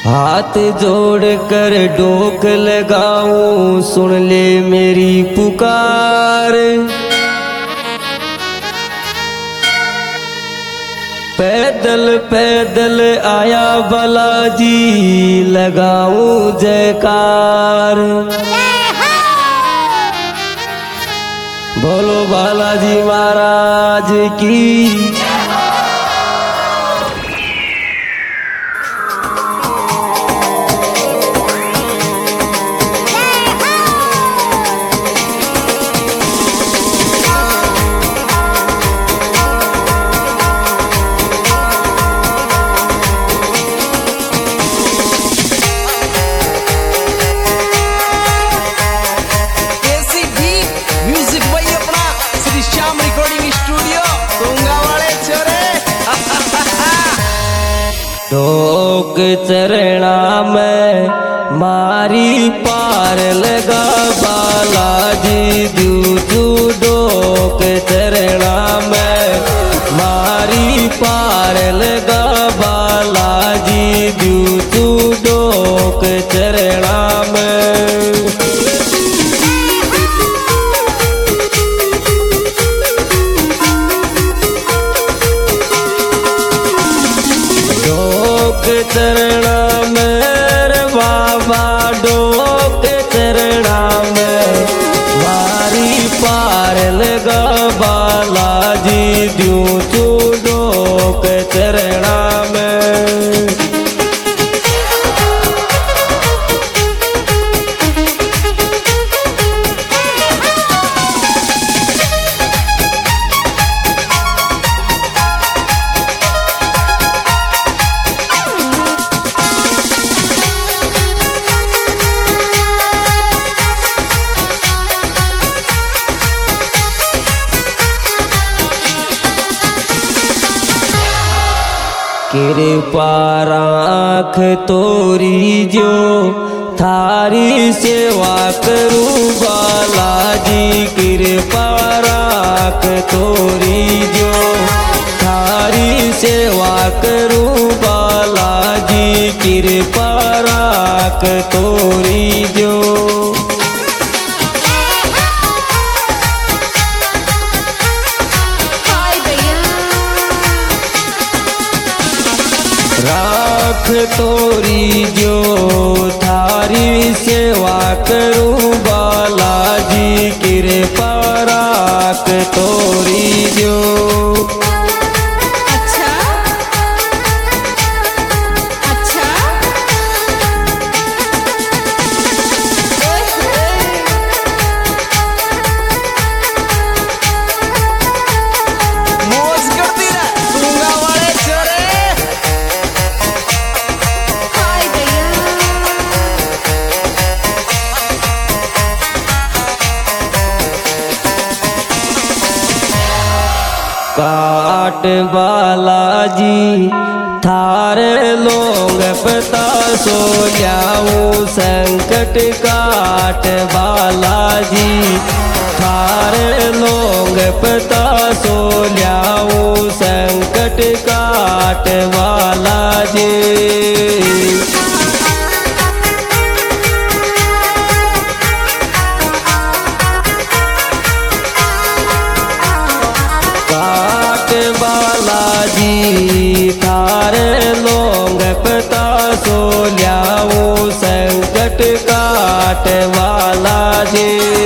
हाथ जोड़ कर डोक लगाऊं, सुन ले मेरी पुकार। पैदल पैदल आया बालाजी, लगाऊं जयकार। बोलो बालाजी महाराज की। डोक चरणा में मारी पार लगा बालाजी दूजू। डोक चरणा में मारी पार लगा बालाजी दूजू। डोक चरणा में चरणा मेरे बाबा। डोक चरणा में मारी पार लगा बालाजी दूं तू। डोक चरणा में कृपा राख तोरी जो, थारी सेवा करूं बालाजी। कृपा राख तोरी जो, थारी सेवा करूं बालाजी। कृपा राख तोरी जो। राख तोरी जो, थारी सेवा करूं बालाजी। कृपा राख तोरी जो। अच्छा अच्छा मौज करती रह दूंगा वाले चोरे। काट बालाजी थारे लोग पता सो जाऊं। संकट काट बालाजी थारे लोग पता सो जाऊं। संकट काट बालाजी। बालाजी थारे लोग पता सो ल्याऊं। संकट काट बालाजी।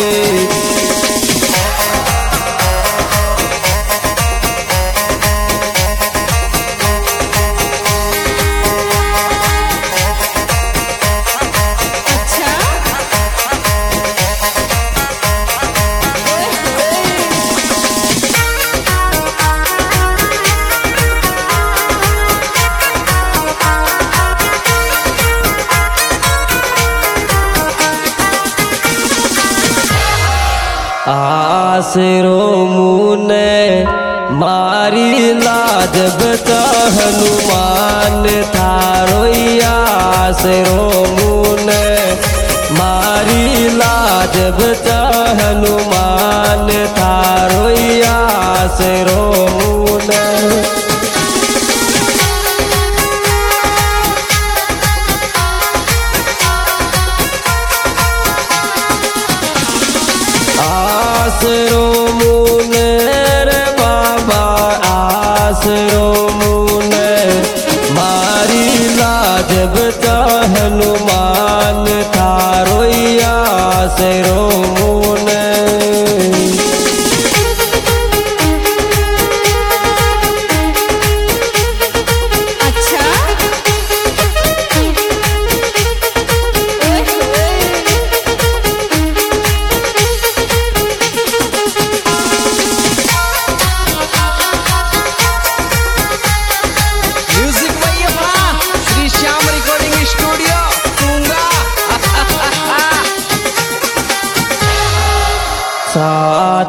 आसरो मुने मारी लाज बचा हनुमान। थारो आसरो मुने मारी लाज बचा हनुमान। थारो आसरो मुने।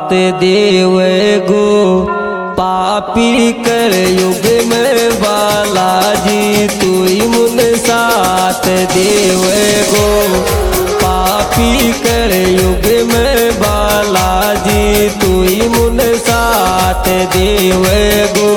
साथ देवे गो पापी कर युग में बालाजी तू ही मुन साथ देवे गो पापी कर युग में बालाजी तू ही मुन साथ देवे गो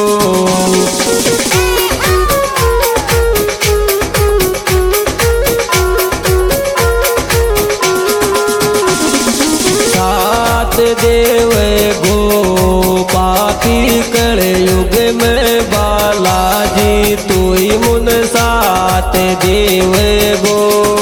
देवे गो पापी कर युग में बालाजी तू ही मुन साथ देवे गो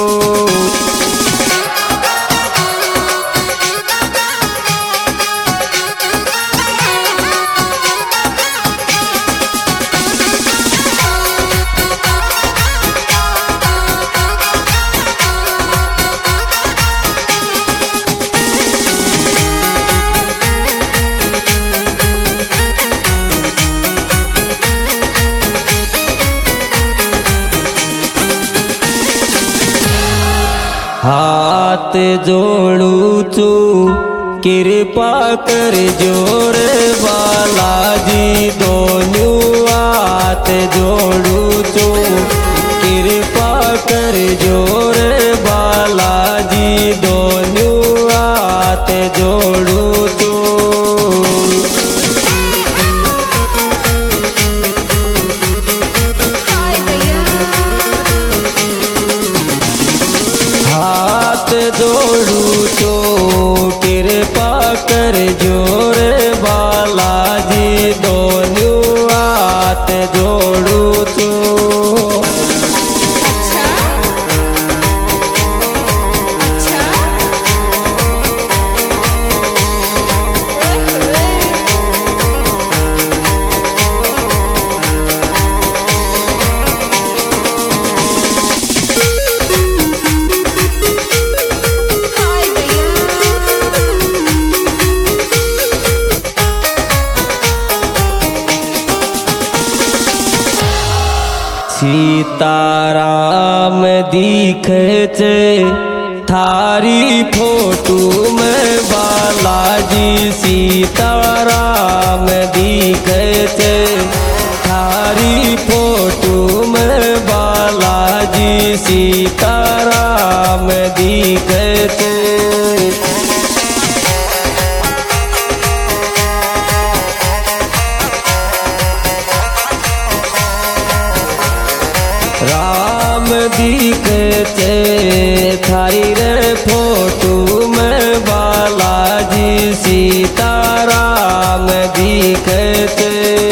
हाथ जोड़ू चू कृपा कर जोर बालाजी दोनों हाथ जोड़ू चू कृपा कर जोर बालाजी दोनों हाथ जोड़ू चू हाथ जोड़ू तो कृपा कर जोर बालाजी दोनों हाथ जोड़ू तो सीताराम दिखे छे थारी फोटो में बालाजी सीताराम दिखे छे थारी फोटो में बालाजी सीताराम दिखे छे राम दिखते थारी रे फोटो में बालाजी सीताराम दिखते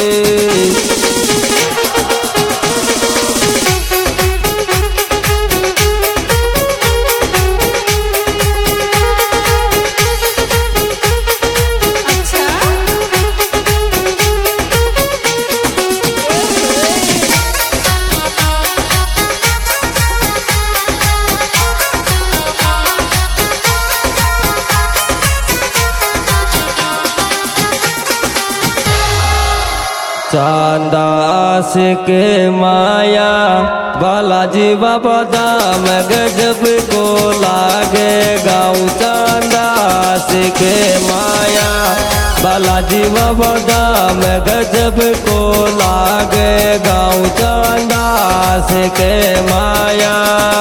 चांदास के माया बालाजी बाबा दाम गजब को लागे गाँव चांदास के माया बालाजी बाबा दाम गजब को लागे गाँव चांदास के माया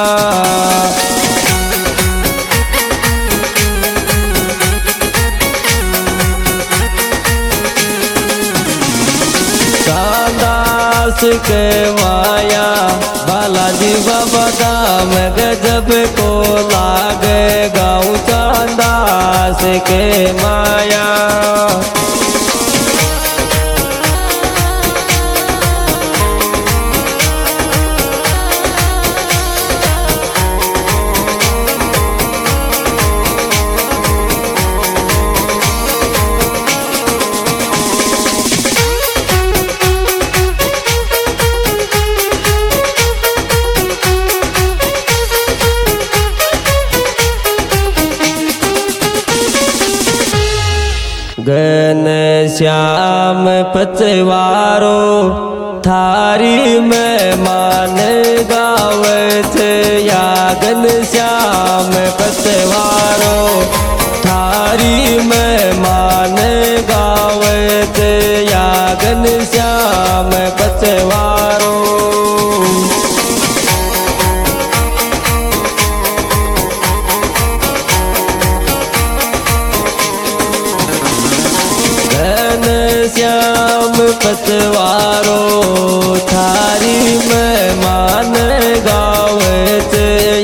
चांदास के माया बालाजी बाबा दाम गजब को लागे गाँव चांदास के माया घन श्याम पचवारो थारी में मान गावे थे या घन श्याम पचवारो थारी में मान ઘન શ્યામ પચવારો ઘન શ્યામ પચવારો થારી મહેમાન ગાવે છે